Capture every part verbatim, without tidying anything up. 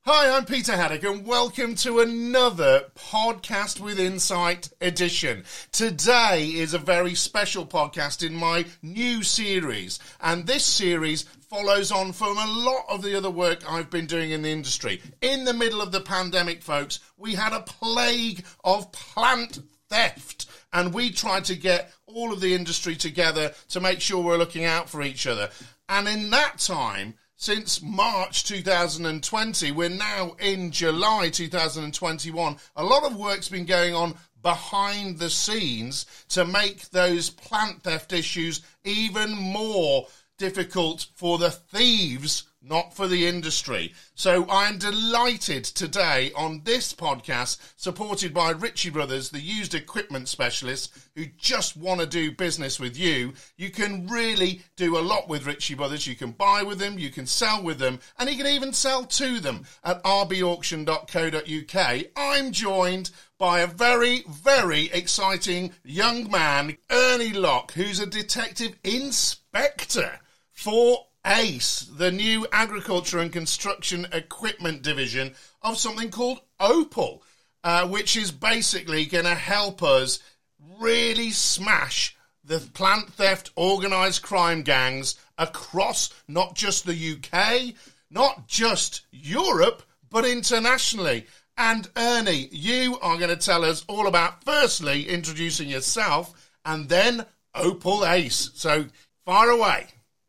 Hi, I'm Peter Haddock and welcome to another Podcast with Insight edition. Today is a very special podcast in my new series, and this series follows on from a lot of the other work I've been doing in the industry. In the middle of the pandemic, folks, we had a plague of plant theft, and we tried to get all of the industry together to make sure we're looking out for each other. And in that time, since March two thousand twenty, we're now in July two thousand twenty-one. A lot of work's been going on behind the scenes to make those plant theft issues even more difficult for the thieves, not for the industry. So I'm delighted today on this podcast, supported by Ritchie Brothers, the used equipment specialists who just want to do business with you. You can really do a lot with Ritchie Brothers. You can buy with them, you can sell with them, and you can even sell to them at r b auction dot co dot u k. I'm joined by a very, very exciting young man, Ernie Locke, who's a detective inspector for ACE, the new agriculture and construction equipment division of something called Opal, uh, which is basically going to help us really smash the plant theft organised crime gangs across not just the U K, not just Europe, but internationally. And Ernie, you are going to tell us all about, firstly, introducing yourself, and then Opal ACE. So, fire away.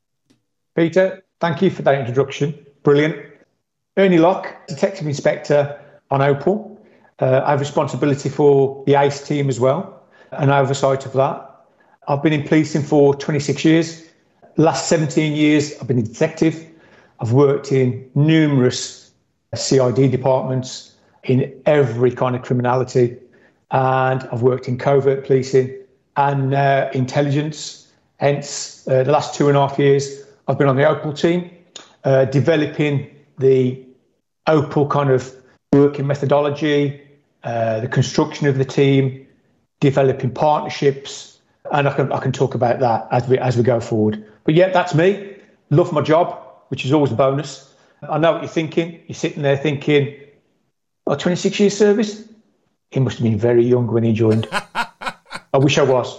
Peter, thank you for that introduction. Brilliant. Ernie Locke, Detective Inspector on Opal. Uh, I have responsibility for the ACE team as well, and oversight of that. I've been in policing for twenty-six years. Last seventeen years, I've been a detective. I've worked in numerous C I D departments in every kind of criminality, and I've worked in covert policing and uh, intelligence. Hence, uh, the last two and a half years, I've been on the Opal team, uh, developing the Opal kind of working methodology, uh, the construction of the team, developing partnerships, and I can I can talk about that as we as we go forward. But yeah, that's me. Love my job, which is always a bonus. I know what you're thinking. You're sitting there thinking, oh, twenty-six years service? He must have been very young when he joined. I wish I was.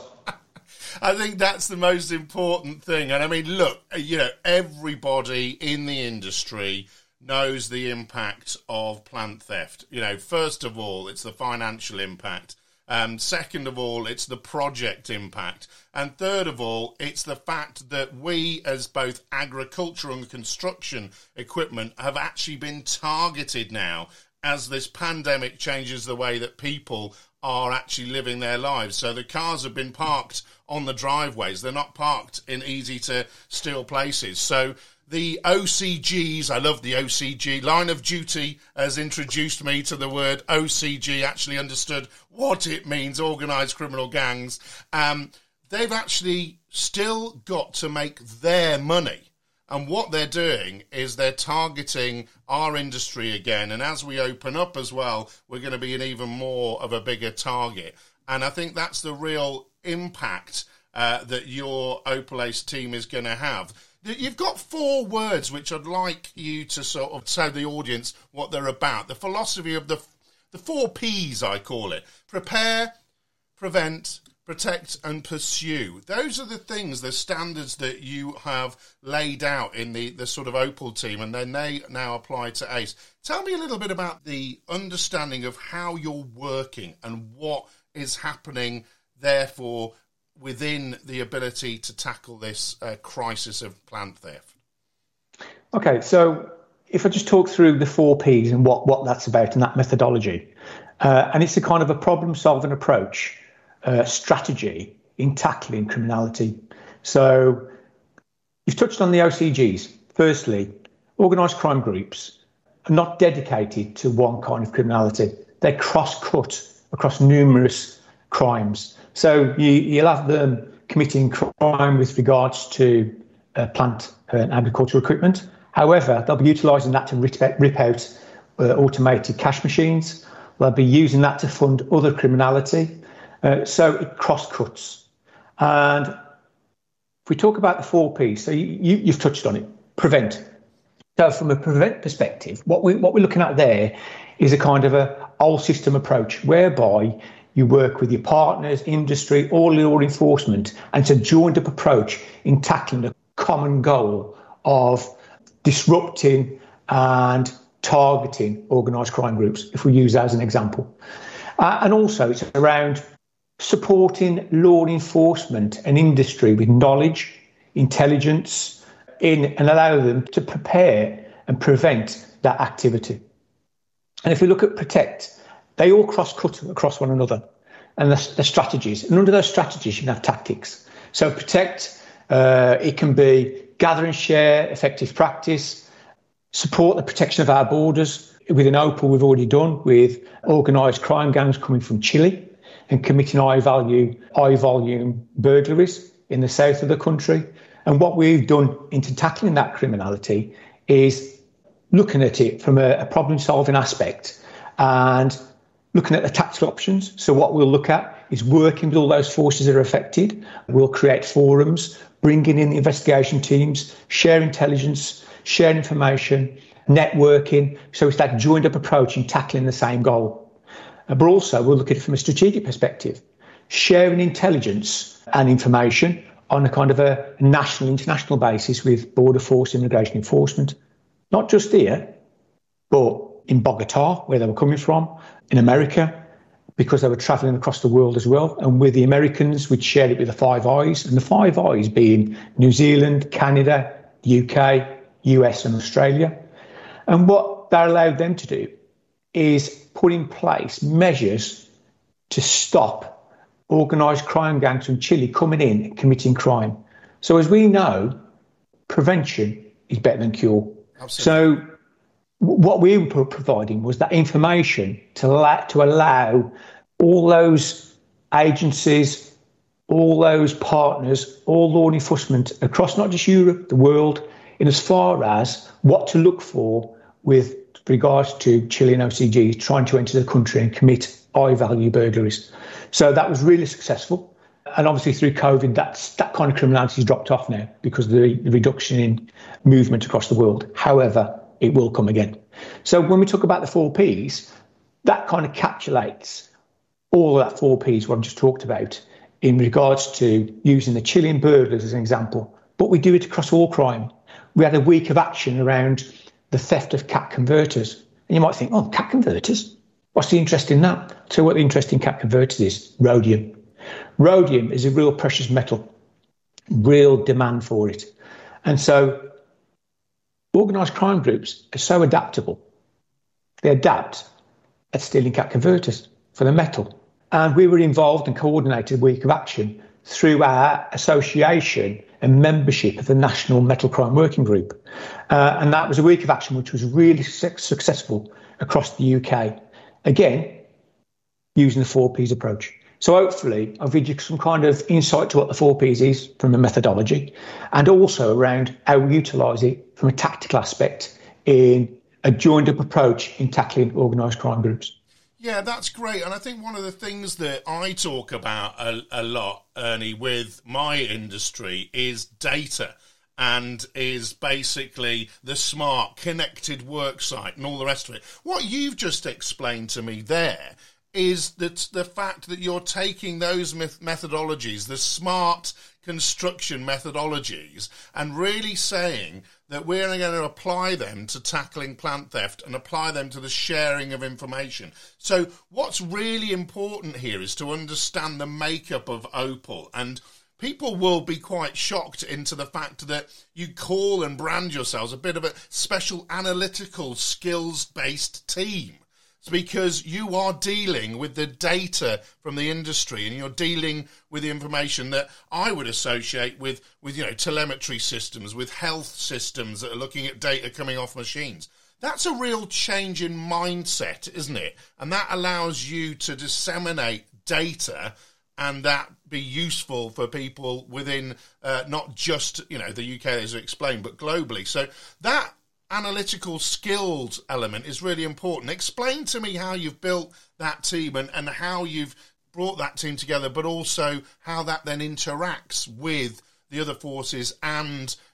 I think that's the most important thing. And I mean, look, you know, everybody in the industry knows the impact of plant theft. You know, first of all, it's the financial impact. Um, second of all, it's the project impact. And third of all, it's the fact that we, as both agriculture and construction equipment, have actually been targeted now as this pandemic changes the way that people are actually living their lives. So the cars have been parked on the driveways. They're not parked in easy to steal places. So the O C Gs, I love the O C G, line of duty has introduced me to the word O C G, actually understood what it means, organised criminal gangs. Um, they've actually still got to make their money. And what they're doing is they're targeting our industry again. And as we open up as well, we're going to be an even more of a bigger target. And I think that's the real impact uh, that your Opal ACE team is going to have. You've got four words which I'd like you to sort of tell the audience what they're about. The philosophy of the, the four P's, I call it. Prepare, prevent, protect and pursue. Those are the things, the standards that you have laid out in the, the sort of Opal team, and then they now apply to ACE. Tell me a little bit about the understanding of how you're working and what is happening, therefore, within the ability to tackle this uh, crisis of plant theft. Okay, so if I just talk through the four P's and what, what that's about and that methodology, uh, and it's a kind of a problem-solving approach, Uh, strategy in tackling criminality. So you've touched on the O C Gs. Firstly, organised crime groups are not dedicated to one kind of criminality. They cross-cut across numerous crimes. So you, you'll have them committing crime with regards to uh, plant and agricultural equipment. However, they'll be utilising that to rip, rip out uh, automated cash machines. They'll be using that to fund other criminality. Uh, so it cross-cuts. And if we talk about the four Ps, so you, you, you've touched on it, prevent. So from a prevent perspective, what, we, what we're looking at there is a kind of a whole system approach whereby you work with your partners, industry, all law enforcement, and it's a joined up approach in tackling the common goal of disrupting and targeting organised crime groups, if we use that as an example. Uh, and also it's around supporting law enforcement and industry with knowledge, intelligence, in and allow them to prepare and prevent that activity. And if we look at Protect, they all cross-cut across one another and the, the strategies. And under those strategies, you can have tactics. So Protect, uh, it can be gather and share effective practice, support the protection of our borders. Within Opal, we've already done with organised crime gangs coming from Chile and committing high-value, high-volume burglaries in the south of the country. And what we've done into tackling that criminality is looking at it from a, a problem-solving aspect and looking at the tactical options. So what we'll look at is working with all those forces that are affected. We'll create forums, bringing in the investigation teams, share intelligence, share information, networking. So it's that joined-up approach in tackling the same goal. But also we'll look at it from a strategic perspective, sharing intelligence and information on a kind of a national, international basis with Border Force Immigration Enforcement, not just here, but in Bogota, where they were coming from, in America, because they were travelling across the world as well. And with the Americans, we'd shared it with the Five Eyes, and the Five Eyes being New Zealand, Canada, U K, U S and Australia. And what that allowed them to do is put in place measures to stop organised crime gangs from Chile coming in and committing crime. So as we know, prevention is better than cure. Absolutely. So what we were providing was that information to allow, to allow all those agencies, all those partners, all law enforcement across not just Europe, the world, in as far as what to look for with regards to Chilean O C Gs trying to enter the country and commit high-value burglaries. So that was really successful. And obviously through COVID, that's, that kind of criminality has dropped off now because of the, the reduction in movement across the world. However, it will come again. So when we talk about the four Ps, that kind of encapsulates all of that four Ps, what I've just talked about, in regards to using the Chilean burglars as an example. But we do it across all crime. We had a week of action around the theft of cat converters. And you might think, oh, cat converters? What's the interest in that? So what the interest in cat converters is? Rhodium. Rhodium is a real precious metal, real demand for it. And so organised crime groups are so adaptable. They adapt at stealing cat converters for the metal. And we were involved and coordinated a week of action through our association and membership of the National Metal Crime Working Group. Uh, and that was a week of action which was really su- successful across the U K. Again, using the four Ps approach. So hopefully I've given you some kind of insight to what the four Ps is from a methodology, and also around how we utilise it from a tactical aspect in a joined up approach in tackling organised crime groups. Yeah, that's great. And I think one of the things that I talk about a, a lot, Ernie, with my industry is data, and is basically the smart, connected worksite and all the rest of it. What you've just explained to me there is that the fact that you're taking those methodologies, the smart construction methodologies, and really saying that we're going to apply them to tackling plant theft and apply them to the sharing of information. So what's really important here is to understand the makeup of Opal, and people will be quite shocked into the fact that you call and brand yourselves a bit of a special analytical skills-based team. Because you are dealing with the data from the industry, and you're dealing with the information that I would associate with, with, you know, telemetry systems, with health systems that are looking at data coming off machines. That's a real change in mindset, isn't it? And that allows you to disseminate data and that be useful for people within uh, not just, you know, the U K, as I explained, but globally. So that analytical skills element is really important. Explain to me how you've built that team and, and how you've brought that team together, but also how that then interacts with the other forces and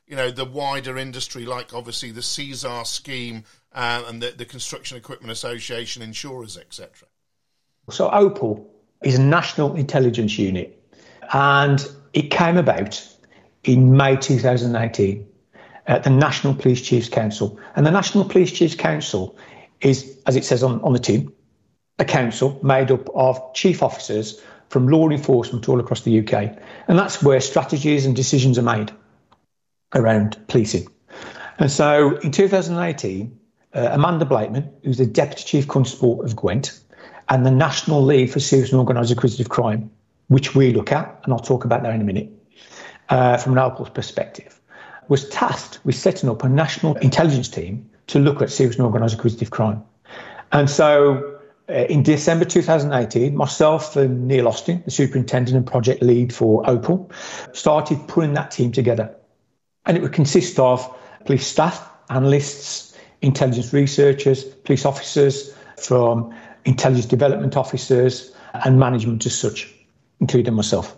you know, the wider industry, like obviously the C S A R scheme uh, and the, the Construction Equipment Association, insurers, et cetera? So Opal is a national intelligence unit, and it came about in May two thousand eighteen at the National Police Chiefs Council. And the National Police Chiefs Council is, as it says on, on the tin, a council made up of chief officers from law enforcement all across the U K. And that's where strategies and decisions are made around policing. And so in two thousand eighteen, uh, Amanda Blakeman, who's the Deputy Chief Constable of Gwent, and the National Lead for Serious and Organised Acquisitive Crime, which we look at, and I'll talk about that in a minute, uh, from an Opal's perspective, was tasked with setting up a national intelligence team to look at serious and organised acquisitive crime. And so uh, in December two thousand eighteen, myself and Neil Austin, the superintendent and project lead for Opal, started putting that team together. And it would consist of police staff, analysts, intelligence researchers, police officers, from intelligence development officers and management as such, including myself.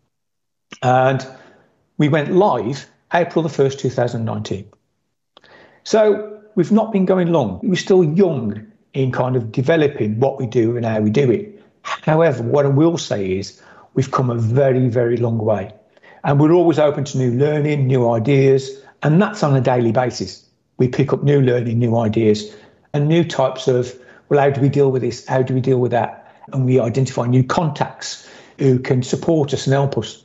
And we went live April the first, two thousand nineteen. So we've not been going long. We're still young in kind of developing what we do and how we do it. However, what I will say is we've come a very, very long way. And we're always open to new learning, new ideas, and that's on a daily basis. We pick up new learning, new ideas, and new types of, well, how do we deal with this? How do we deal with that? And we identify new contacts who can support us and help us.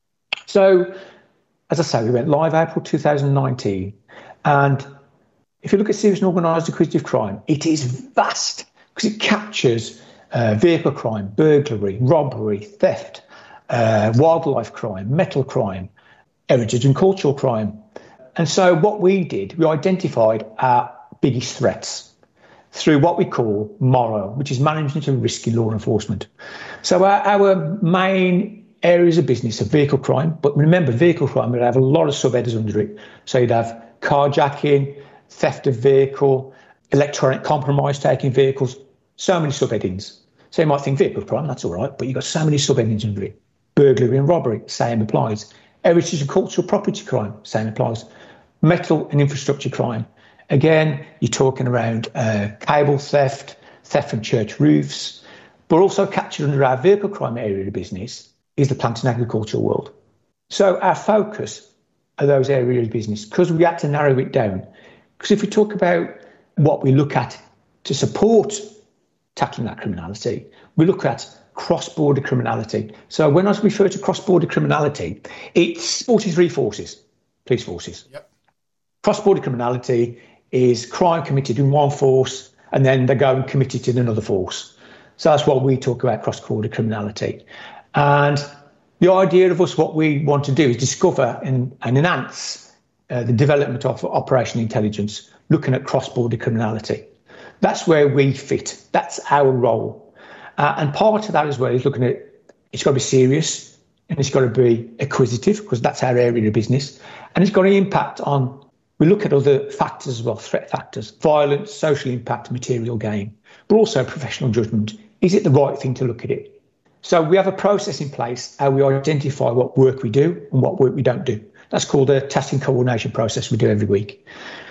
So, as I say, we went live April two thousand nineteen. And if you look at serious and organised acquisitive crime, it is vast because it captures uh, vehicle crime, burglary, robbery, theft, uh, wildlife crime, metal crime, heritage and cultural crime. And so what we did, we identified our biggest threats through what we call MORROW, which is Management of Risk in Law Enforcement. So our, our main areas of business are vehicle crime, but remember, vehicle crime would have a lot of subheaders under it. So you'd have carjacking, theft of vehicle, electronic compromise, taking vehicles, so many subheadings. So you might think vehicle crime, that's all right, but you've got so many subheadings under it. Burglary and robbery, same applies. Heritage and cultural property crime, same applies. Metal and infrastructure crime. Again, you're talking around uh, cable theft, theft from church roofs, but also captured under our vehicle crime area of business is the plant and agricultural world. So our focus are those areas of business because we had to narrow it down. Because if we talk about what we look at to support tackling that criminality, we look at cross-border criminality. So when I refer to cross-border criminality, it's forty-three forces, police forces. Yep. Cross-border criminality is crime committed in one force and then they go and commit it in another force. So that's what we talk about, cross-border criminality. And the idea of us, what we want to do is discover and, and enhance uh, the development of operational intelligence, looking at cross-border criminality. That's where we fit. That's our role. Uh, and part of that as well is looking at, it's got to be serious and it's got to be acquisitive because that's our area of business. And it's got to impact on, we look at other factors as well, threat factors, violence, social impact, material gain, but also professional judgment. Is it the right thing to look at it? So we have a process in place how we identify what work we do and what work we don't do. That's called a tasking coordination process we do every week.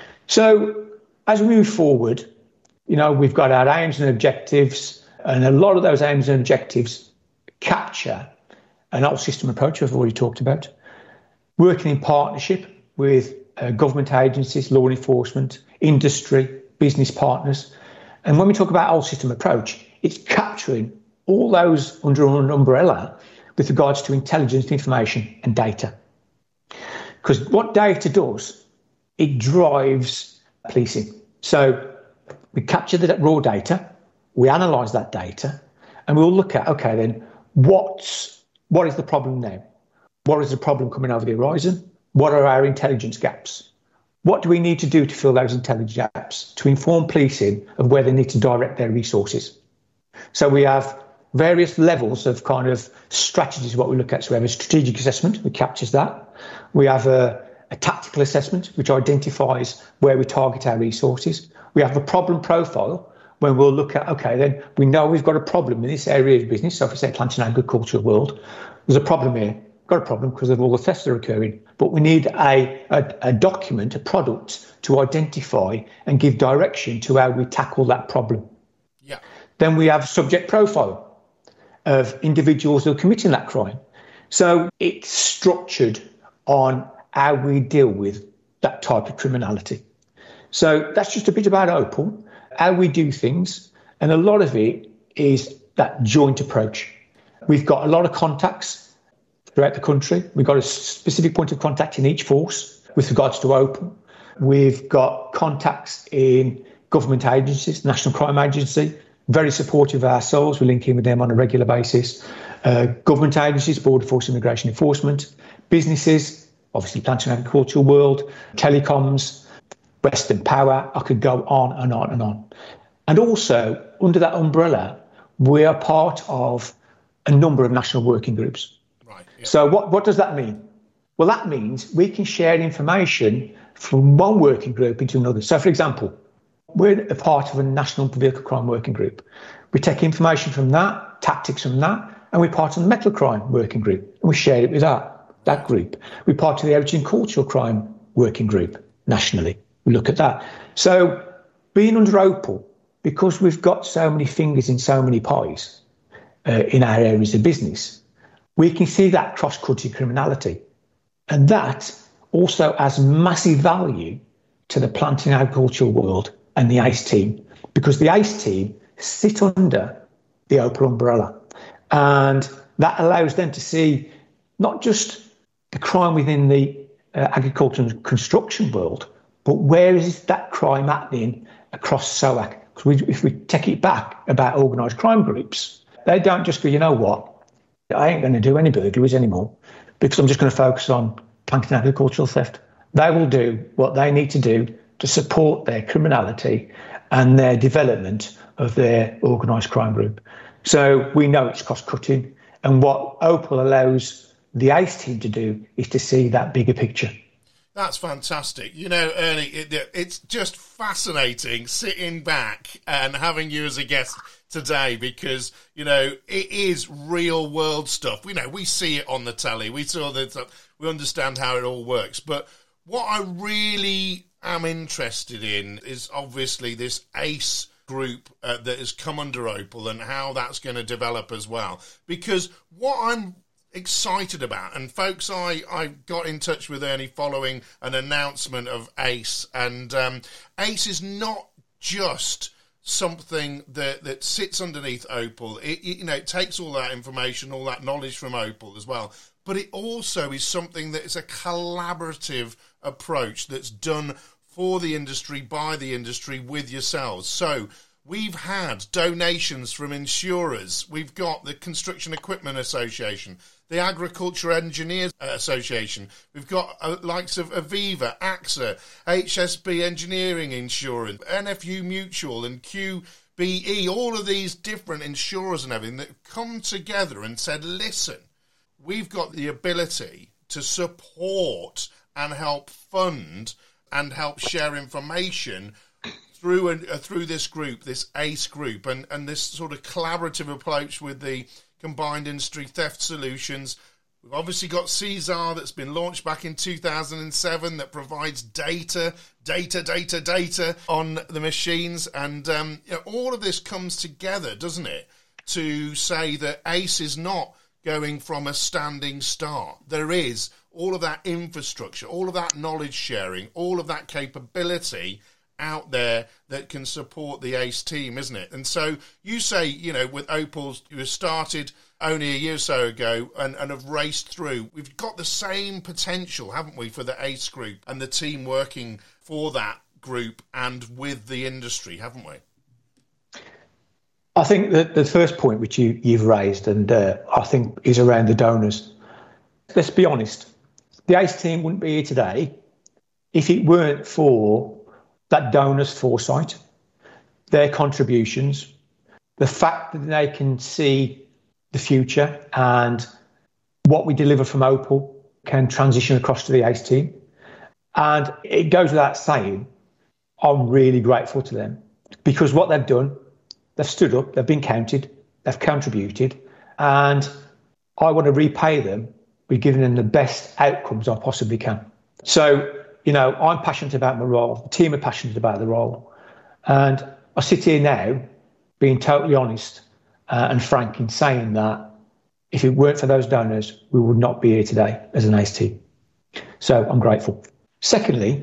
So as we move forward, you know, we've got our aims and objectives, and a lot of those aims and objectives capture an whole system approach I've already talked about, working in partnership with uh, government agencies, law enforcement, industry, business partners. And when we talk about whole system approach, it's capturing all those under an umbrella with regards to intelligence, information and data. Because what data does, it drives policing. So we capture the raw data, we analyse that data, and we'll look at, okay, then what's, what is the problem now? What is the problem coming over the horizon? What are our intelligence gaps? What do we need to do to fill those intelligence gaps to inform policing of where they need to direct their resources? So we have various levels of kind of strategies, what we look at. So we have a strategic assessment, which captures that. We have a, a tactical assessment, which identifies where we target our resources. We have a problem profile, when we'll look at, okay, then we know we've got a problem in this area of business. So if we say plant and agriculture world, there's a problem here. got a problem because of all the thefts that are occurring. But we need a, a, a document, a product to identify and give direction to how we tackle that problem. Yeah. Then we have subject profile of individuals who are committing that crime. So it's structured on how we deal with that type of criminality. So that's just a bit about Opal, how we do things. And a lot of it is that joint approach. We've got a lot of contacts throughout the country. We've got a specific point of contact in each force with regards to Opal. We've got contacts in government agencies, National Crime Agency, very supportive of ourselves. We link in with them on a regular basis. Uh, government agencies, Border Force Immigration Enforcement, businesses, obviously Plant and Agricultural World, telecoms, Western Power. I could go on and on and on. And also, under that umbrella, we are part of a number of national working groups. Right. Yeah. So what, what does that mean? Well, that means we can share information from one working group into another. So, for example, we're a part of a national vehicle crime working group. We take information from that, tactics from that, and we're part of the metal crime working group, and we share it with that, that group. We're part of the heritage and cultural crime working group nationally. We look at that. So being under Opal, because we've got so many fingers in so many pies uh, in our areas of business, we can see that cross-cutting criminality. And that also has massive value to the planting agricultural world and the ACE team, because the ACE team sit under the Opal umbrella. And that allows them to see not just the crime within the uh, agriculture and construction world, but where is that crime happening across SOAC? Because we, if we take it back about organised crime groups, they don't just go, you know what, I ain't going to do any burglaries anymore because I'm just going to focus on planting agricultural theft. They will do what they need to do to support their criminality and their development of their organised crime group. So we know it's cost-cutting, and what Opal allows the ACE team to do is to see that bigger picture. That's fantastic. You know, Ernie, it, it's just fascinating sitting back and having you as a guest today because, you know, it is real world stuff. We know we see it on the telly. We saw that, we understand how it all works. But what I really am interested in is obviously this ACE group uh, that has come under Opal and how that's going to develop as well. Because what I'm excited about, and folks, I, I got in touch with Ernie following an announcement of ACE, and um, ACE is not just something that, that sits underneath Opal. It, it, you know, it takes all that information, all that knowledge from Opal as well, but it also is something that is a collaborative approach that's done for the industry, by the industry, with yourselves. So we've had donations from insurers. We've got the Construction Equipment Association, the Agriculture Engineers Association. We've got uh, likes of Aviva, AXA, H S B Engineering Insurance, N F U Mutual and Q B E, all of these different insurers and everything that come together and said, listen, we've got the ability to support and help fund and help share information through and uh, through this group, this ACE group, and, and this sort of collaborative approach with the Combined Industry Theft Solutions. We've obviously got CSAR that's been launched back in two thousand seven that provides data, data, data, data on the machines. And um, you know, all of this comes together, doesn't it, to say that ACE is not going from a standing start. There is all of that infrastructure, all of that knowledge sharing, all of that capability out there that can support the ACE team, isn't it? And so you say, you know, with Opal's, you started only a year or so ago and, and have raced through. We've got the same potential, haven't we, for the ACE group and the team working for that group and with the industry, haven't we? I think that the first point which you, you've raised, and uh, I think is around the donors. Let's be honest. The ACE team wouldn't be here today if it weren't for that donors' foresight, their contributions, the fact that they can see the future and what we deliver from Opal can transition across to the ACE team. And it goes without saying, I'm really grateful to them because what they've done, they've stood up, they've been counted, they've contributed, and I want to repay them we're giving them the best outcomes I possibly can. So, you know, I'm passionate about my role. The team are passionate about the role. And I sit here now being totally honest uh, and frank in saying that if it weren't for those donors, we would not be here today as an ACE team. So I'm grateful. Secondly,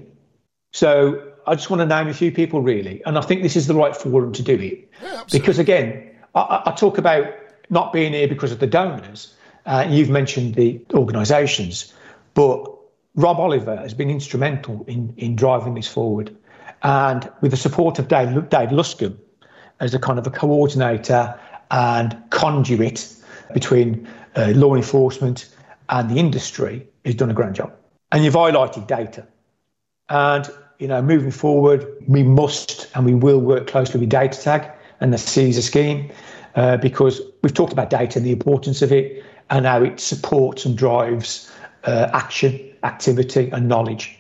so I just want to name a few people really, and I think this is the right forum to do it. Yeah, because again, I, I talk about not being here because of the donors. Uh, you've mentioned the organisations, but Rob Oliver has been instrumental in, in driving this forward. And with the support of Dave, Dave Luscombe as a kind of a coordinator and conduit between uh, law enforcement and the industry, he's done a great job. And you've highlighted data. And, you know, moving forward, we must and we will work closely with DataTag and the CESAR scheme uh, because we've talked about data and the importance of it and how it supports and drives uh, action, activity and knowledge.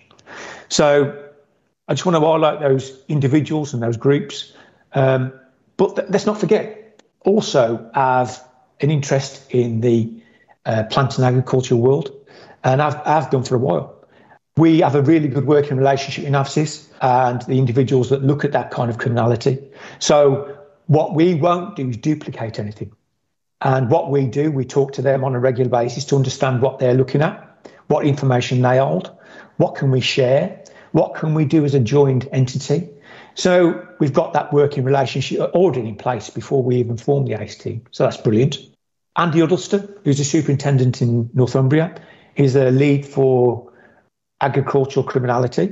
So I just want to highlight those individuals and those groups. Um, but th- let's not forget, also have an interest in the uh, plant and agriculture world, and I've, I've done for a while. We have a really good working relationship in AVSIS and the individuals that look at that kind of criminality. So what we won't do is duplicate anything. And what we do, we talk to them on a regular basis to understand what they're looking at, what information they hold, what can we share, what can we do as a joint entity. So we've got that working relationship already in place before we even form the ACE team. So that's brilliant. Andy Huddleston, who's the superintendent in Northumbria, is the lead for agricultural criminality,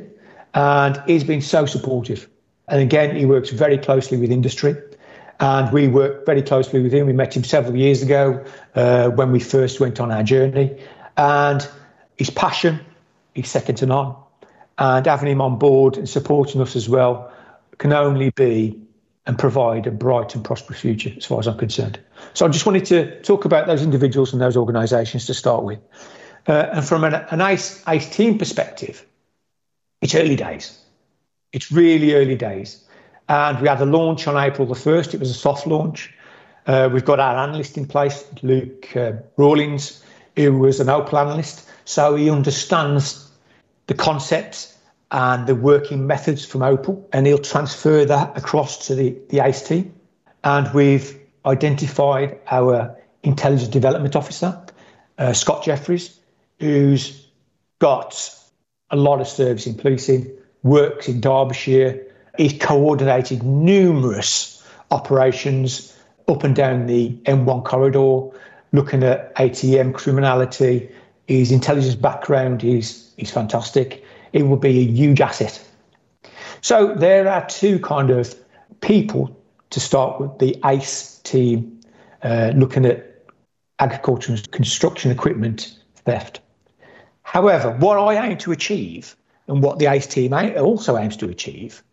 and he's been so supportive. And again, he works very closely with industry, and we work very closely with him. We met him several years ago uh, when we first went on our journey, and his passion is second to none. And having him on board and supporting us as well can only be and provide a bright and prosperous future as far as I'm concerned. So I just wanted to talk about those individuals and those organisations to start with. Uh, and from an, an ACE, ACE team perspective, it's early days. It's really early days. And we had a launch on April the first. It was a soft launch. Uh, we've got our analyst in place, Luke uh, Rawlins, who was an Opal analyst. So he understands the concepts and the working methods from Opal, and he'll transfer that across to the, the ACE team. And we've identified our intelligence development officer, uh, Scott Jeffries, who's got a lot of service in policing, works in Derbyshire. He's coordinated numerous operations up and down the M one corridor, looking at A T M criminality. His intelligence background is, is fantastic. It will be a huge asset. So there are two kind of people to start with, the ACE team, uh, looking at agriculture and construction equipment theft. However, what I aim to achieve, and what the ACE team also aims to achieve,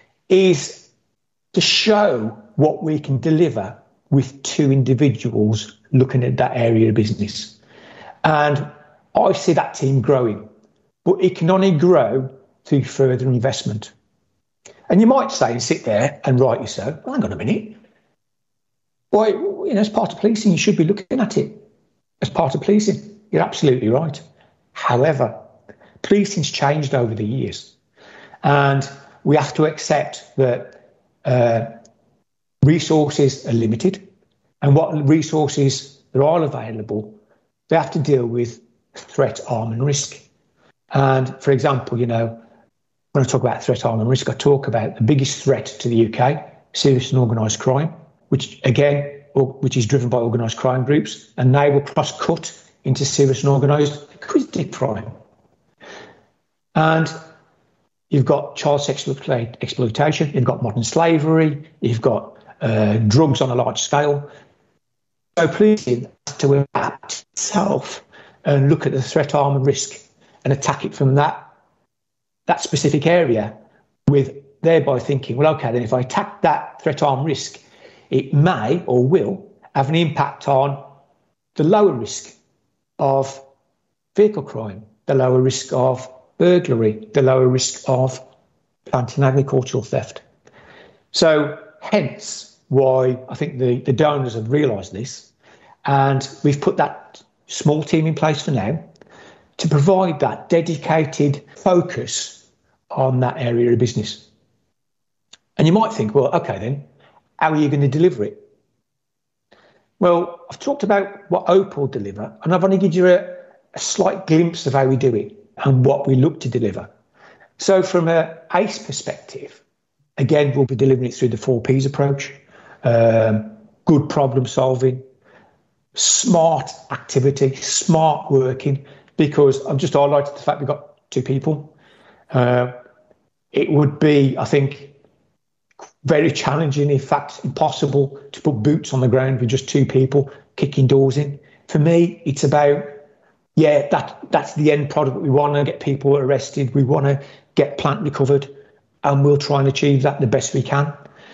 is to show what we can deliver with two individuals looking at that area of business. And I see that team growing, but it can only grow through further investment. And you might say, and sit there and rightly so, well, hang on a minute. Why, you know, as part of policing, you should be looking at it as part of policing. You're absolutely right. However, policing's changed over the years, and we have to accept that uh, resources are limited, and what resources that are available, they have to deal with threat, harm and risk. And for example, you know, when I talk about threat, harm and risk, I talk about the biggest threat to the U K, serious and organised crime, which again, or, which is driven by organised crime groups, and they will cross-cut into serious and organised acquisitive crime. And you've got child sexual exploitation, you've got modern slavery, you've got uh, drugs on a large scale. So policing has to adapt itself and look at the threat, harm and risk and attack it from that, that specific area, with thereby thinking, well, OK, then if I attack that threat, harm, risk, it may or will have an impact on the lower risk of vehicle crime, the lower risk of burglary, the lower risk of plant and agricultural theft. So hence why I think the, the donors have realised this, and we've put that small team in place for now to provide that dedicated focus on that area of business. And you might think, well, okay, then, how are you going to deliver it? Well, I've talked about what Opal deliver, and I've only given you a, a slight glimpse of how we do it and what we look to deliver. So from a ACE perspective, again, we'll be delivering it through the four Ps approach, um, good problem solving, smart activity, smart working, because I've just highlighted the fact we've got two people. Uh, it would be, I think, very challenging, in fact, impossible to put boots on the ground with just two people kicking doors in. For me, it's about, yeah, that that's the end product. We want to get people arrested. We want to get plant recovered, and we'll try and achieve that the best we can.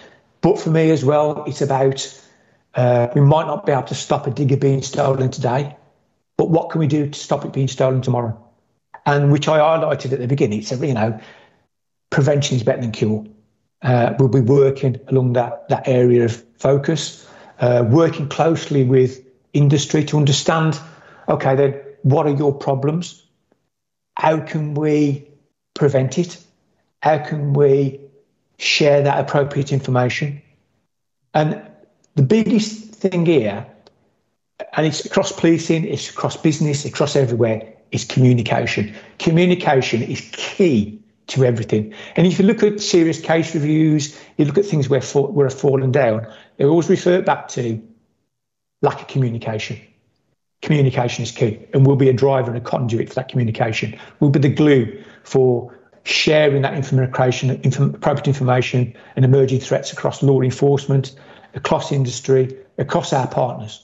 But for me as well, it's about, uh, we might not be able to stop a digger being stolen today, but what can we do to stop it being stolen tomorrow? And which I highlighted at the beginning. It's, you know, prevention is better than cure. Uh, we'll be working along that, that area of focus, uh, working closely with industry to understand, okay, then what are your problems? How can we prevent it? How can we share that appropriate information? And the biggest thing here, and it's across policing, it's across business, across everywhere, is communication. Communication is key to everything. And if you look at serious case reviews, you look at things where where have fallen down, they always refer back to lack of communication. Communication is key, and we'll be a driver and a conduit for that communication. We'll be the glue for sharing that information, inform, appropriate information and emerging threats across law enforcement, across industry, across our partners.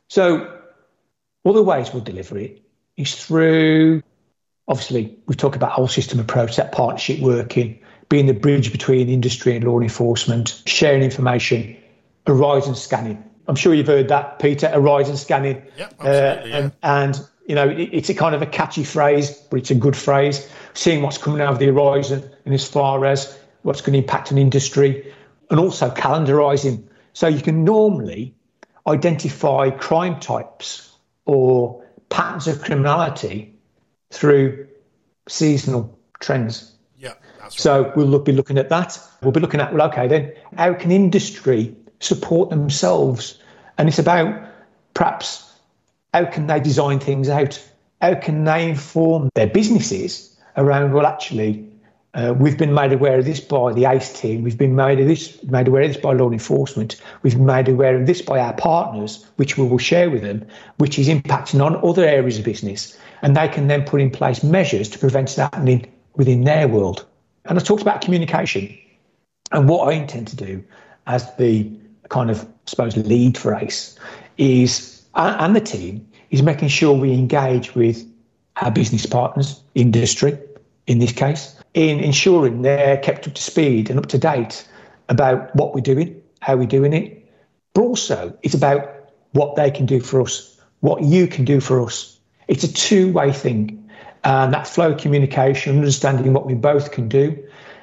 So other ways we'll deliver it is through, obviously, we talk about whole system approach, that partnership working, being the bridge between industry and law enforcement, sharing information, horizon scanning. I'm sure you've heard that, Peter, horizon scanning. Yep, absolutely, uh, and, yeah. and, you know, it, it's a kind of a catchy phrase, but it's a good phrase, seeing what's coming out of the horizon and as far as what's going to impact an industry, and also calendarising. So you can normally identify crime types or patterns of criminality through seasonal trends. Yeah, that's right. So we'll look, be looking at that. We'll be looking at, well, okay, then how can industry support themselves? And it's about perhaps how can they design things out? How can they inform their businesses around, well, actually, uh, we've been made aware of this by the ACE team. We've been made of this, made aware of this by law enforcement. We've been made aware of this by our partners, which we will share with them, which is impacting on other areas of business. And they can then put in place measures to prevent it happening within their world. And I talked about communication. And what I intend to do as the kind of, I suppose, lead for ACE is, and the team, is making sure we engage with our business partners, industry in this case, in ensuring they're kept up to speed and up to date about what we're doing, how we're doing it. But also it's about what they can do for us, what you can do for us. It's a two-way thing. And that flow of communication, understanding what we both can do.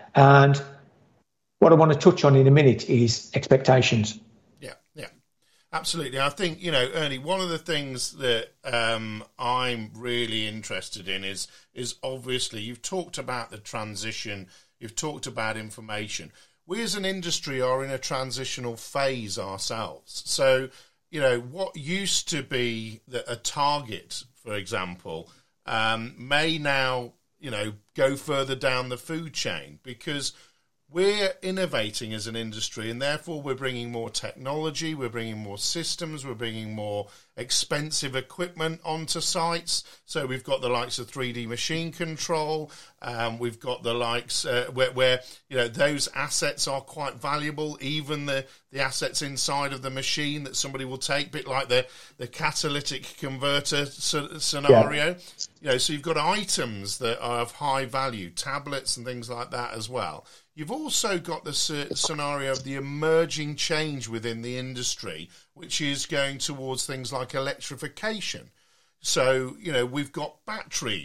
And what I want to touch on in a minute is expectations. Yeah, yeah, absolutely. I think, you know, Ernie, one of the things that um, I'm really interested in is, is obviously you've talked about the transition, you've talked about information. We as an industry are in a transitional phase ourselves. So, you know, what used to be the, a target, for example, um, may now, you know, go further down the food chain because we're innovating as an industry, and therefore we're bringing more technology, we're bringing more systems, we're bringing more expensive equipment onto sites. So we've got the likes of three D machine control, um, we've got the likes uh, where, where, you know, those assets are quite valuable, even the, the assets inside of the machine that somebody will take, a bit like the, the catalytic converter c- scenario. Yeah. You know, so you've got items that are of high value, tablets and things like that as well. You've also got the scenario of the emerging change within the industry, which is going towards things like electrification. So, you know, we've got batteries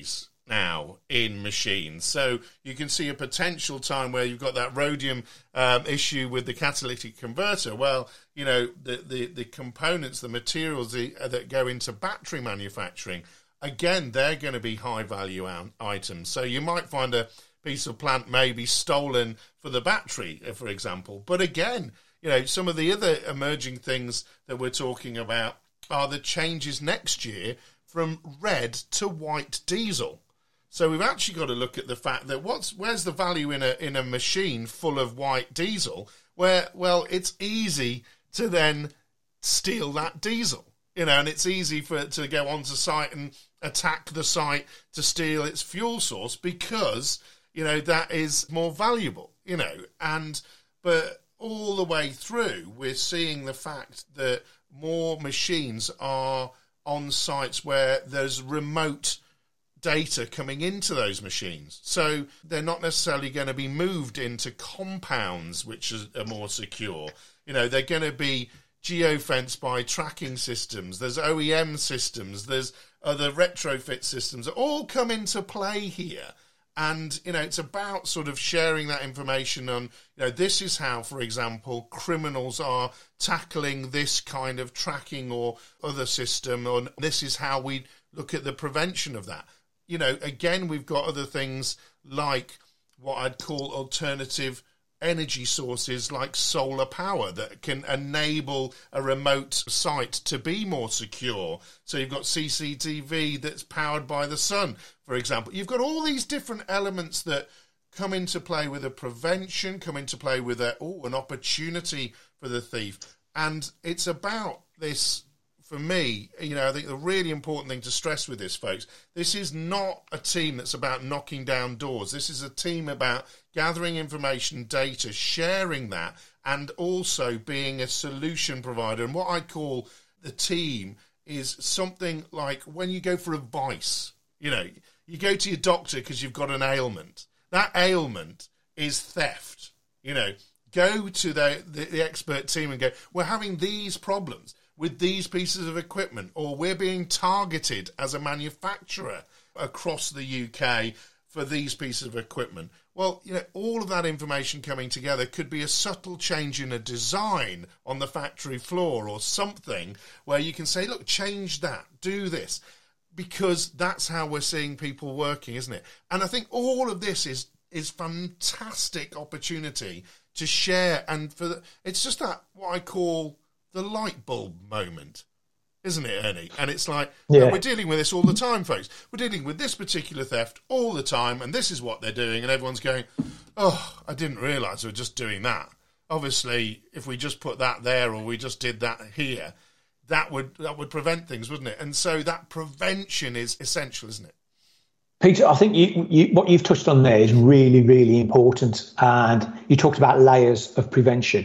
now in machines. So you can see a potential time where you've got that rhodium um, issue with the catalytic converter. Well, you know, the, the, the components, the materials the, uh, that go into battery manufacturing, again, they're going to be high-value items. So you might find a piece of plant maybe stolen for the battery, for example. But again, you know, some of the other emerging things that we're talking about are the changes next year from red to white diesel. So we've actually got to look at the fact that what's where's the value in a in a machine full of white diesel where, well, it's easy to then steal that diesel, you know, and it's easy for it to go onto site and attack the site to steal its fuel source because, you know, that is more valuable, you know, and but all the way through we're seeing the fact that more machines are on sites where there's remote data coming into those machines. So they're not necessarily going to be moved into compounds which are more secure. You know, they're going to be geofenced by tracking systems. There's O E M systems. There's other retrofit systems that all come into play here. And, you know, it's about sort of sharing that information on, you know, this is how, for example, criminals are tackling this kind of tracking or other system, or this is how we look at the prevention of that. You know, again, we've got other things like what I'd call alternative energy sources like solar power that can enable a remote site to be more secure. So you've got C C T V that's powered by the sun, for example. You've got all these different elements that come into play with a prevention, come into play with a, oh, an opportunity for the thief. And it's about this, for me, you know, I think the really important thing to stress with this, folks, this is not a team that's about knocking down doors. This is a team about gathering information, data, sharing that, and also being a solution provider. And what I call the team is something like when you go for advice, you know, you go to your doctor because you've got an ailment. That ailment is theft. You know, go to the, the, the expert team and go, we're having these problems with these pieces of equipment, or we're being targeted as a manufacturer across the U K for these pieces of equipment. Well, you know, all of that information coming together could be a subtle change in a design on the factory floor or something where you can say, look, change that, do this, because that's how we're seeing people working, isn't it? And I think all of this is is fantastic opportunity to share, and for the, it's just that what I call the light bulb moment, isn't it, Ernie? And it's like, yeah. No, we're dealing with this all the time, folks. We're dealing with this particular theft all the time, and this is what they're doing, and everyone's going, oh, I didn't realise we were just doing that. Obviously, if we just put that there or we just did that here, that would that would prevent things, wouldn't it? And so that prevention is essential, isn't it? Peter, I think you, you, what you've touched on there is really, really important. And you talked about layers of prevention,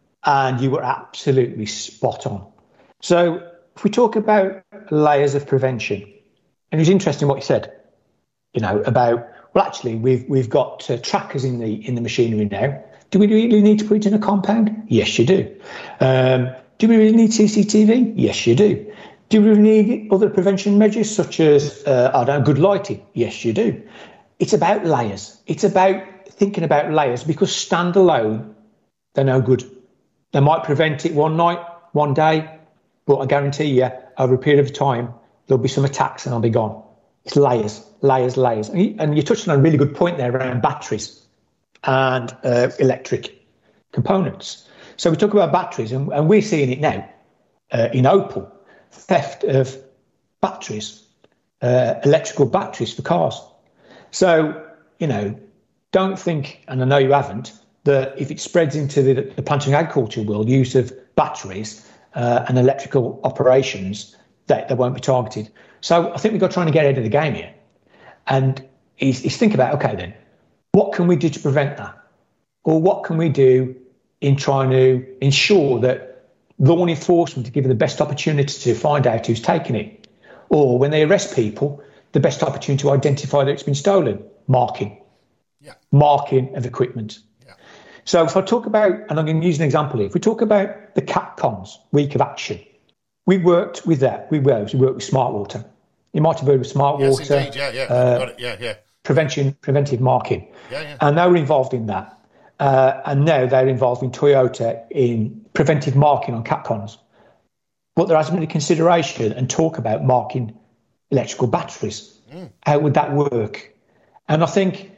and you were absolutely spot on. So if we talk about layers of prevention, and it was interesting what you said, you know, about, well, actually, we've we've got uh, trackers in the in the machinery now. Do we really need to put it in a compound? Yes, you do. Um, do we really need C C T V? Yes, you do. Do we need other prevention measures such as, uh, I don't know, good lighting? Yes, you do. It's about layers. It's about thinking about layers, because standalone, they're no good. They might prevent it one night, one day, but I guarantee you, over a period of time, there'll be some attacks and I'll be gone. It's layers, layers, layers. And you, and you touched on a really good point there around batteries and uh, electric components. So we talk about batteries, and, and we're seeing it now uh, in Opel. Theft of batteries, uh, electrical batteries for cars. So, you know, don't think, and I know you haven't, that if it spreads into the, the planting agriculture world, use of batteries uh, and electrical operations, that they won't be targeted. So I think we've got to try and get ahead of the game here. And is, is think about, okay, then, what can we do to prevent that? Or what can we do in trying to ensure that law enforcement to give them the best opportunity to find out who's taken it, or when they arrest people, the best opportunity to identify that it's been stolen? Marking, yeah, marking of equipment. Yeah. So if I talk about, and I'm going to use an example here, if we talk about the CAPCOM's week of action, we worked with that. We worked, we worked with Smartwater. You might have heard of Smart yes, Water. Indeed. Yeah, yeah, uh, got it. Yeah, yeah. Prevention, preventive marking. Yeah, yeah. And they were involved in that. Uh, and now they're involved in Toyota in preventive marking on Capcons. But there hasn't been a consideration and talk about marking electrical batteries. Mm. How would that work? And I think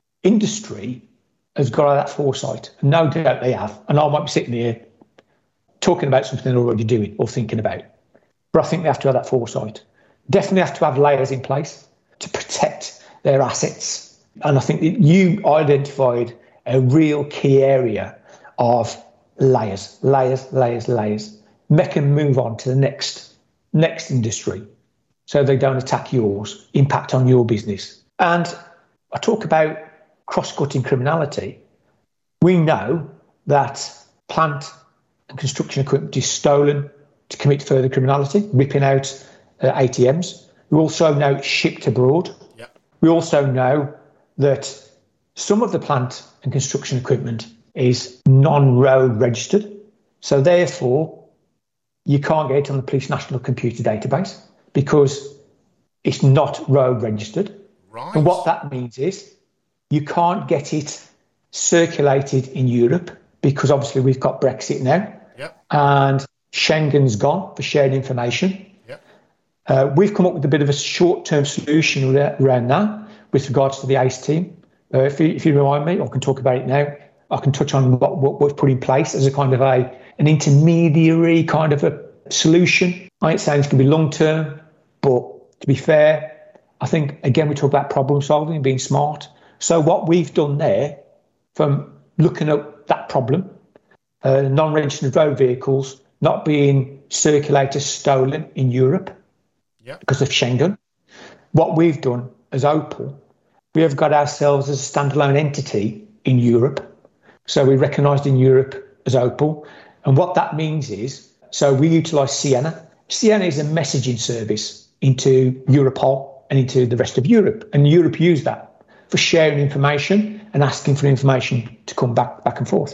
industry has got that foresight. And no doubt they have. And I might be sitting here talking about something they're already doing or thinking about. But I think they have to have that foresight. Definitely have to have layers in place to protect their assets. And I think that you identified a real key area of layers, layers, layers, layers. Make them move on to the next next industry so they don't attack yours, impact on your business. And I talk about cross-cutting criminality. We know that plant and construction equipment is stolen to commit further criminality, ripping out uh, A T Ms. We also know it's shipped abroad. Yep. We also know that some of the plant and construction equipment is non-road registered. So therefore, you can't get it on the Police National Computer Database because it's not road registered. Right. And what that means is you can't get it circulated in Europe because obviously we've got Brexit now. Yep. And Schengen's gone for shared information. Yep. Uh, we've come up with a bit of a short-term solution around that with regards to the ACE team. Uh, if, you, if you remind me, I can talk about it now. I can touch on what, what we've put in place as a kind of a an intermediary kind of a solution. I ain't saying it's going to be long-term, but to be fair, I think, again, we talk about problem solving and being smart. So what we've done there, from looking at that problem, uh, non-registered road vehicles not being circulated, stolen in Europe yep. because of Schengen, what we've done as Opel, we have got ourselves as a standalone entity in Europe. So we're recognised in Europe as Opel. And what that means is, so we utilise Sienna. Sienna is a messaging service into Europol and into the rest of Europe. And Europe use that for sharing information and asking for information to come back, back and forth.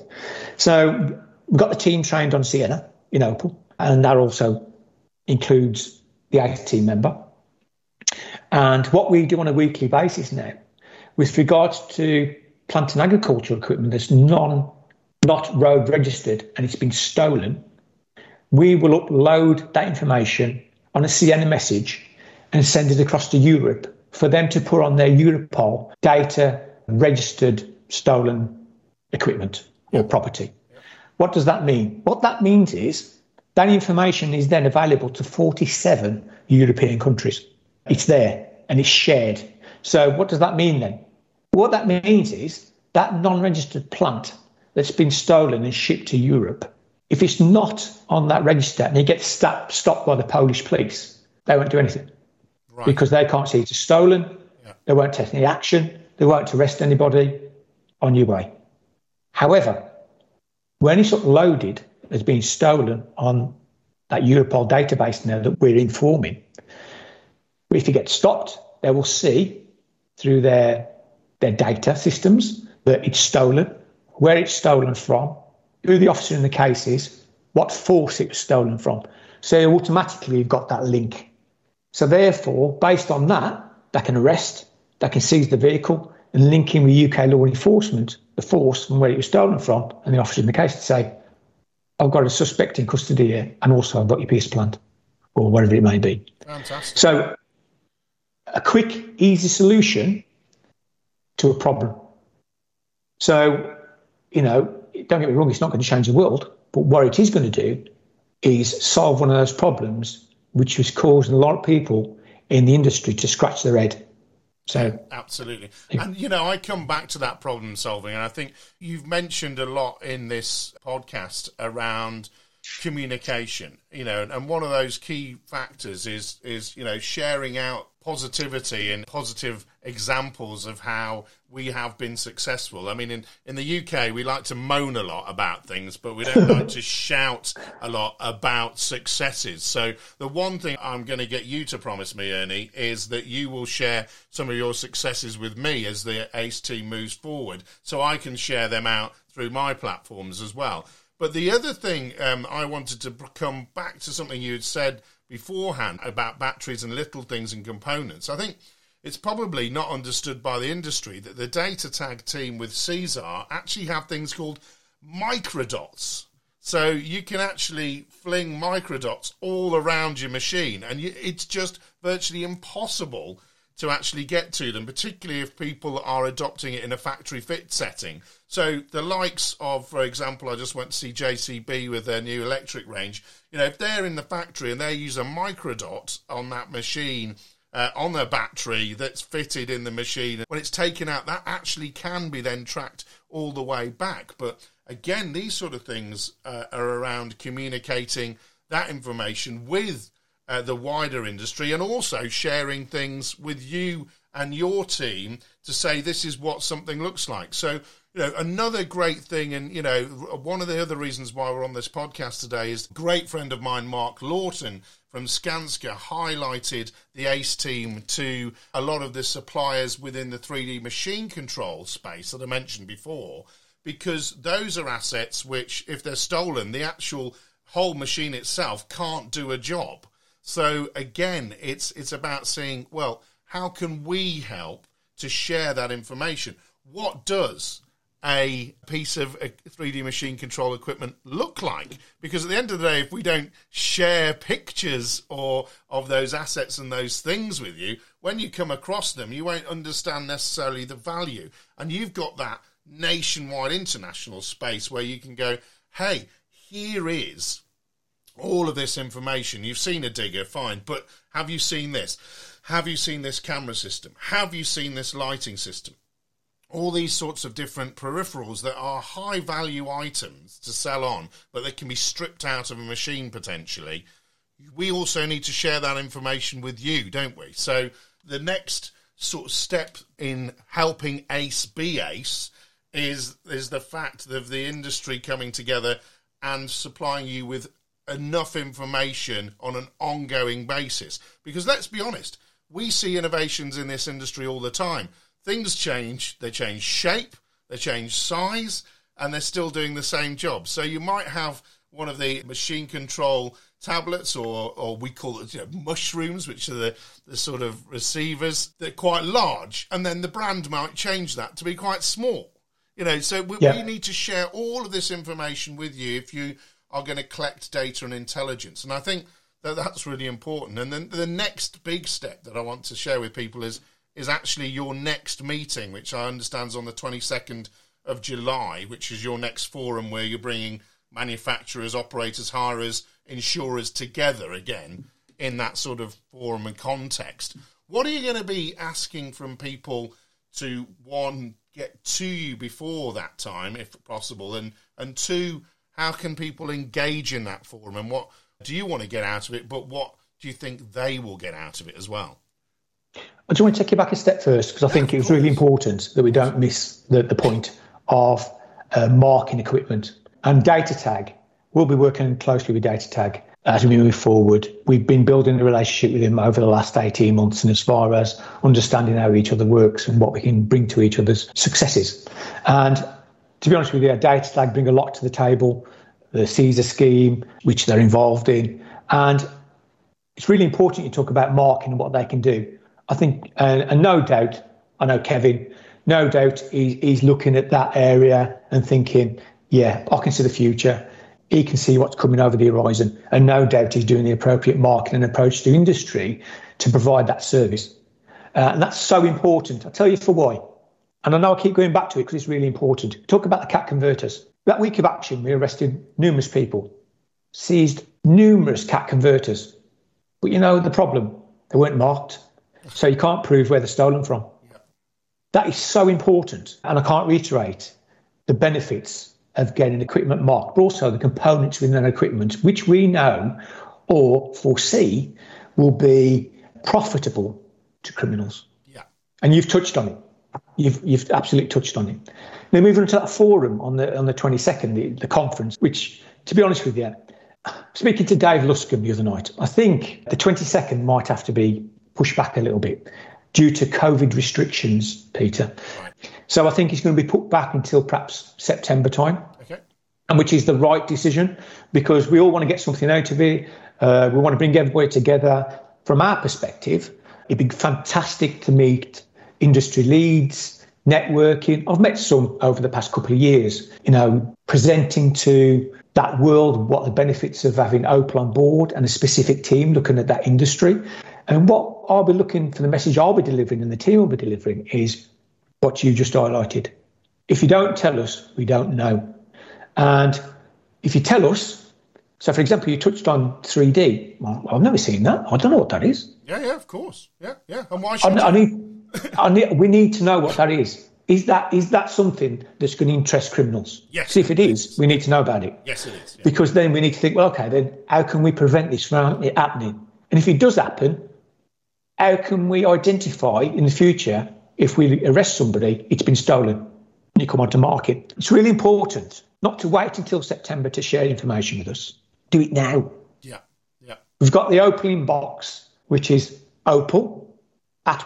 So we've got the team trained on Sienna in Opel, and that also includes the ACE team member. And what we do on a weekly basis now, with regards to plant and agricultural equipment that's non, not road registered and it's been stolen, we will upload that information on a Sienna message and send it across to Europe for them to put on their Europol data registered stolen equipment or property. What does that mean? What that means is that information is then available to forty-seven European countries. It's there and it's shared. So what does that mean then? What that means is that non-registered plant that's been stolen and shipped to Europe, if it's not on that register and it gets stopped, stopped by the Polish police, they won't do anything. Right. Because they can't see it's stolen, yeah. They won't take any action, they won't arrest anybody, on your way. However, when it's uploaded as being stolen on that Europol database now that we're informing, if it gets stopped, they will see through their their data systems that it's stolen, where it's stolen from, who the officer in the case is, what force it was stolen from. So automatically you've got that link. So therefore, based on that, they can arrest, they can seize the vehicle and link in with U K law enforcement, the force and where it was stolen from, and the officer in the case to say, I've got a suspect in custody here and also I've got your piece of plant, or whatever it may be. Fantastic. So a quick, easy solution to a problem. So, you know, don't get me wrong, it's not going to change the world, but what it is going to do is solve one of those problems which was causing a lot of people in the industry to scratch their head. So, absolutely. And, you know, I come back to that problem solving, and I think you've mentioned a lot in this podcast around communication, you know, and one of those key factors is, is, you know, sharing out positivity and positive examples of how we have been successful. I mean, in, in the U K, we like to moan a lot about things, but we don't like to shout a lot about successes. So the one thing I'm going to get you to promise me, Ernie, is that you will share some of your successes with me as the ACE team moves forward, so I can share them out through my platforms as well. But the other thing um, I wanted to come back to something you had said beforehand about batteries and little things and components. I think it's probably not understood by the industry that the data tag team with Cesar actually have things called microdots. So you can actually fling microdots all around your machine, and you, it's just virtually impossible to actually get to them, particularly if people are adopting it in a factory fit setting. So the likes of, for example, I just went to see J C B with their new electric range. You know, if they're in the factory and they use a microdot on that machine, uh, on their battery that's fitted in the machine, when it's taken out, that actually can be then tracked all the way back. But again, these sort of things uh, are around communicating that information with Uh, the wider industry, and also sharing things with you and your team to say this is what something looks like. So, you know, another great thing, and, you know, one of the other reasons why we're on this podcast today is a great friend of mine, Mark Lawton from Skanska, highlighted the ACE team to a lot of the suppliers within the three D machine control space that I mentioned before, because those are assets which, if they're stolen, the actual whole machine itself can't do a job. So again, it's it's about saying, well, how can we help to share that information? What does a piece of three D machine control equipment look like? Because at the end of the day, if we don't share pictures or of those assets and those things with you, when you come across them, you won't understand necessarily the value. And you've got that nationwide international space where you can go, hey, here is all of this information. You've seen a digger, fine, but have you seen this? Have you seen this camera system? Have you seen this lighting system? All these sorts of different peripherals that are high-value items to sell on, but they can be stripped out of a machine potentially. We also need to share that information with you, don't we? So the next sort of step in helping ACE be ACE is, is the fact of the industry coming together and supplying you with enough information on an ongoing basis. Because let's be honest, we see innovations in this industry all the time. Things change, they change shape, they change size, and they're still doing the same job. So you might have one of the machine control tablets, or or we call it, you know, mushrooms, which are the, the sort of receivers. They're quite large, and then the brand might change that to be quite small. You know, so we, yeah. we need to share all of this information with you if you are going to collect data and intelligence. And I think that that's really important. And then the next big step that I want to share with people is is actually your next meeting, which I understand is on the twenty-second of July, which is your next forum where you're bringing manufacturers, operators, hirers, insurers together again in that sort of forum and context. What are you going to be asking from people to, one, get to you before that time, if possible, and, and two, how can people engage in that forum, and what do you want to get out of it, but what do you think they will get out of it as well? I just want to take you back a step first, because I think it's really important that we don't miss the, the point of uh, marking equipment. And data tag, we'll be working closely with data tag as we move forward. We've been building a relationship with them over the last eighteen months, and as far as understanding how each other works and what we can bring to each other's successes. And to be honest with you, data tag bring a lot to the table, the Cesar scheme, which they're involved in. And it's really important you talk about marking and what they can do. I think, and, and no doubt, I know Kevin, no doubt he, he's looking at that area and thinking, yeah, I can see the future. He can see what's coming over the horizon. And no doubt he's doing the appropriate marketing approach to industry to provide that service. Uh, and that's so important. I'll tell you for why. And I know I keep going back to it because it's really important. Talk about the C A T converters. That week of action, we arrested numerous people, seized numerous C A T converters. But you know the problem? They weren't marked. So you can't prove where they're stolen from. Yeah. That is so important. And I can't reiterate the benefits of getting equipment marked, but also the components within that equipment, which we know or foresee will be profitable to criminals. Yeah. And you've touched on it. You've you've absolutely touched on it. Now moving on to that forum on the on the twenty-second, the, the conference, which, to be honest with you, speaking to Dave Luscombe the other night, I think the twenty-second might have to be pushed back a little bit due to COVID restrictions, Peter. Right. So I think it's going to be put back until perhaps September time. Okay. and which is the right decision, because we all want to get something out of it. Uh, we want to bring everybody together. From our perspective, it'd be fantastic to meet industry leads, networking. I've met some over the past couple of years, you know, presenting to that world what the benefits of having Opel on board and a specific team looking at that industry. And what I'll be looking for, the message I'll be delivering and the team will be delivering, is what you just highlighted. If you don't tell us, we don't know. And if you tell us, so for example, you touched on three D. Well, I've never seen that. I don't know what that is. Yeah, yeah, of course. Yeah, yeah. And why should I, I need, I need, we need to know what that is. Is that is that something that's going to interest criminals? Yes. See, if it is, we need to know about it. Yes, it is. Yeah. Because then we need to think, well, okay, then how can we prevent this from it happening? And if it does happen, how can we identify in the future, if we arrest somebody, it's been stolen and you come onto market? It's really important not to wait until September to share information with us. Do it now. Yeah, yeah. We've got the Opel inbox, which is opel at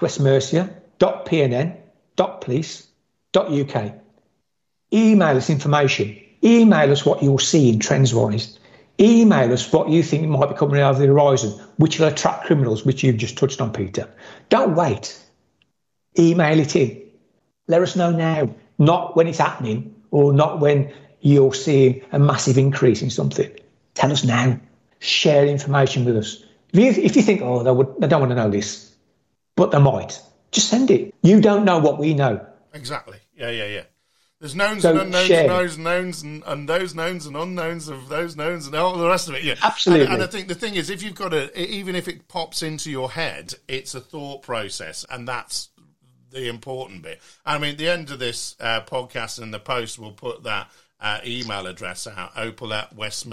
westmercia.pnn.police.uk. Email us information. Email us what you're seeing trends-wise. Email us what you think might be coming over the horizon, which will attract criminals, which you've just touched on, Peter. Don't wait. Email it in. Let us know now, not when it's happening or not when you're seeing a massive increase in something. Tell us now. Share information with us. If you, if you think, oh, they, would, they don't want to know this, but they might, just send it. You don't know what we know. Exactly. Yeah, yeah, yeah. There's knowns So and unknowns share. and knowns, knowns and, and those knowns and unknowns of those knowns and all the rest of it. Yeah, Absolutely. And, and I think the thing is, if you've got a, even if it pops into your head, it's a thought process, and that's the important bit. I mean, at the end of this uh, podcast and the post, we'll put that uh, email address out, opel at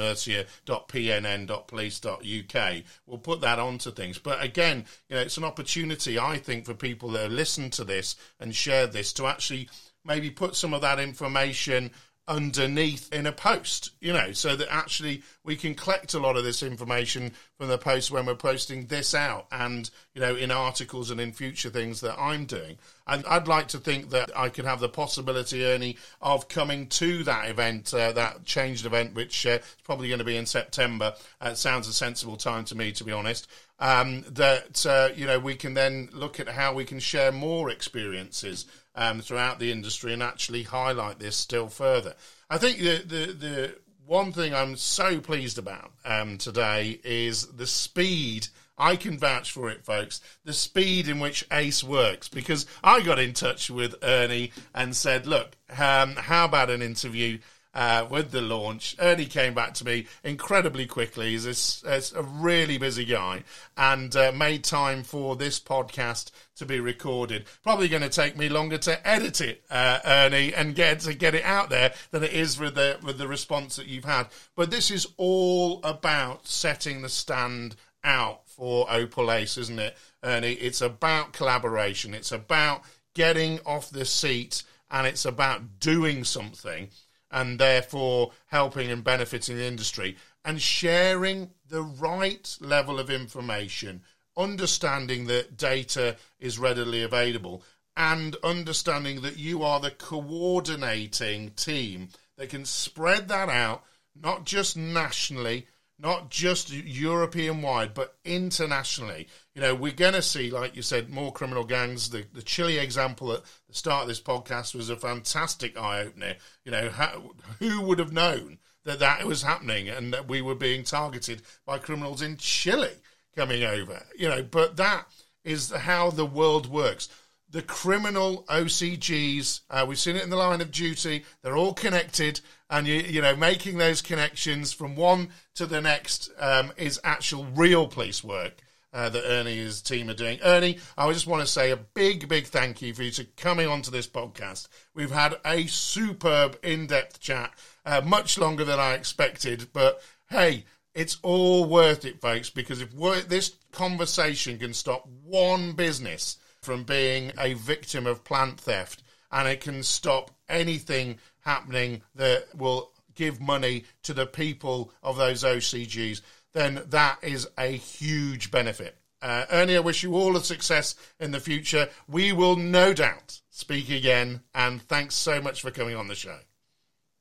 westmercia.pnn.police.uk. We'll put that onto things. But again, you know, it's an opportunity, I think, for people that listen to this and share this to actually maybe put some of that information underneath in a post, you know, so that actually we can collect a lot of this information from the post when we're posting this out and, you know, in articles and in future things that I'm doing. And I'd like to think that I could have the possibility, Ernie, of coming to that event, uh, that changed event, which uh, is probably going to be in September. Uh, it sounds a sensible time to me, to be honest. Um, that, uh, you know, we can then look at how we can share more experiences Um, throughout the industry and actually highlight this still further. I think the the, the one thing I'm so pleased about um, today is the speed. I can vouch for it, folks, the speed in which ACE works, because I got in touch with Ernie and said, look, um, how about an interview Uh, with the launch? Ernie came back to me incredibly quickly. He's a, he's a really busy guy and uh, made time for this podcast to be recorded. Probably going to take me longer to edit it, uh, Ernie, and get to get it out there than it is with the with the response that you've had. But this is all about setting the stand out for Opel Ace, isn't it, Ernie? It's about collaboration. It's about getting off the seat, and it's about doing something, and therefore helping and benefiting the industry, and sharing the right level of information, understanding that data is readily available, and understanding that you are the coordinating team that can spread that out, not just nationally, not just European-wide, but internationally. You know, we're going to see, like you said, more criminal gangs. The, the Chile example at the start of this podcast was a fantastic eye-opener. You know, how, who would have known that that was happening and that we were being targeted by criminals in Chile coming over? You know, but that is how the world works. The criminal O C Gs, uh, we've seen it in the line of duty, they're all connected, and, you, you know, making those connections from one to the next um, is actual real police work uh, that Ernie and his team are doing. Ernie, I just want to say a big, big thank you for you to coming onto this podcast. We've had a superb, in-depth chat, uh, much longer than I expected, but hey, it's all worth it, folks, because if we're, this conversation can stop one business from being a victim of plant theft, and it can stop anything happening that will give money to the people of those O C Gs, then that is a huge benefit. Uh, Ernie, I wish you all the success in the future. We will no doubt speak again, and thanks so much for coming on the show.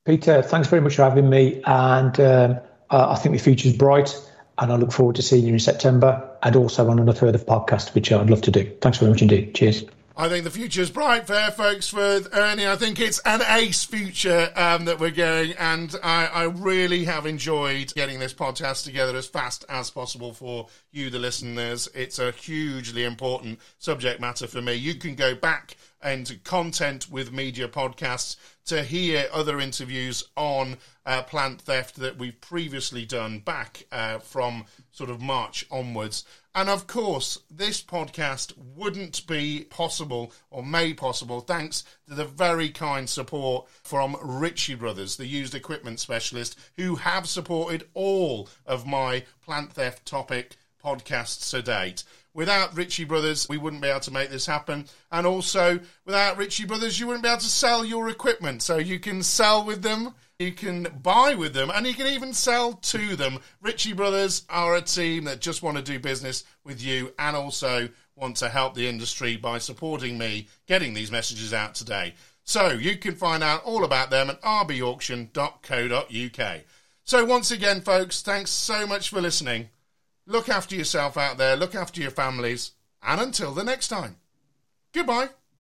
Peter, thanks very much for having me. And um, uh, I think the future's bright. And I look forward to seeing you in September and also on another further podcast, which I'd love to do. Thanks very much indeed. Cheers. I think the future's bright there, folks, with Ernie. I think it's an ace future um, that we're going, and I, I really have enjoyed getting this podcast together as fast as possible for you, the listeners. It's a hugely important subject matter for me. You can go back into Content with Media podcasts to hear other interviews on uh, plant theft that we've previously done back uh, from sort of March onwards. And of course, this podcast wouldn't be possible or made possible thanks to the very kind support from Ritchie Brothers, the used equipment specialist, who have supported all of my plant theft topic podcasts to date. Without Ritchie Brothers, we wouldn't be able to make this happen. And also, without Ritchie Brothers, you wouldn't be able to sell your equipment. So you can sell with them, you can buy with them, and you can even sell to them. Ritchie Brothers are a team that just want to do business with you and also want to help the industry by supporting me getting these messages out today. So you can find out all about them at r b auction dot co dot u k. So once again, folks, thanks so much for listening. Look after yourself out there, look after your families, and until the next time, goodbye.